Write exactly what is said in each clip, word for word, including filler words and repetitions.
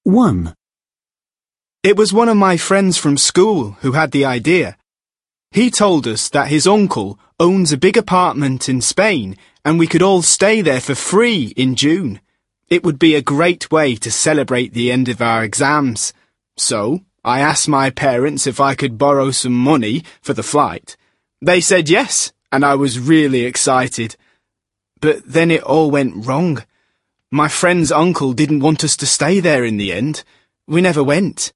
one. It was one of my friends from school who had the idea. He told us that his uncle owns a big apartment in Spain and we could all stay there for free in June. It would be a great way to celebrate the end of our exams. So I asked my parents if I could borrow some money for the flight. They said yes, and I was really excited. But then it all went wrong. My friend's uncle didn't want us to stay there in the end. We never went.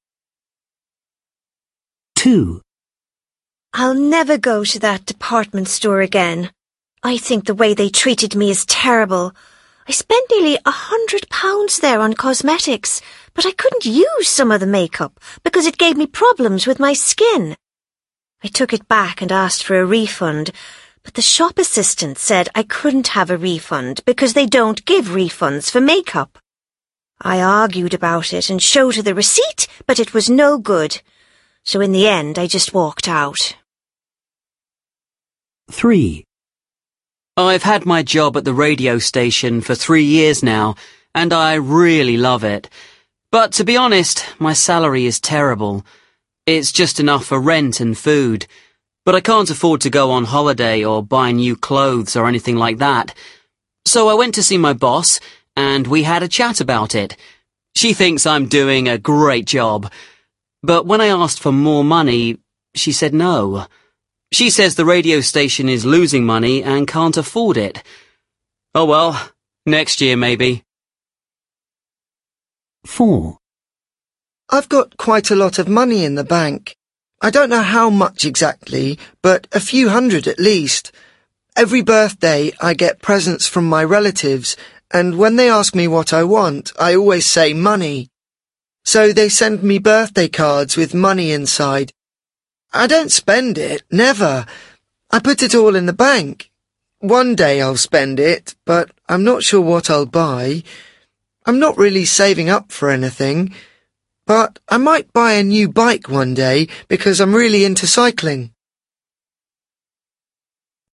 two. I'll never go to that department store again. I think the way they treated me is terrible. I spent nearly a hundred pounds there on cosmetics, but I couldn't use some of the makeup because it gave me problems with my skin. I took it back and asked for a refund, but the shop assistant said I couldn't have a refund because they don't give refunds for makeup. I argued about it and showed her the receipt, but it was no good. So in the end, I just walked out. three. I've had my job at the radio station for three years now, and I really love it. But to be honest, my salary is terrible. It's just enough for rent and food. But I can't afford to go on holiday or buy new clothes or anything like that. So I went to see my boss, and we had a chat about it. She thinks I'm doing a great job. But when I asked for more money, she said no. She says the radio station is losing money and can't afford it. Oh well, next year maybe. four. I've got quite a lot of money in the bank. I don't know how much exactly, but a few hundred at least. Every birthday I get presents from my relatives, and when they ask me what I want, I always say money. So they send me birthday cards with money inside. I don't spend it, never. I put it all in the bank. One day I'll spend it, but I'm not sure what I'll buy. I'm not really saving up for anything, but I might buy a new bike one day because I'm really into cycling.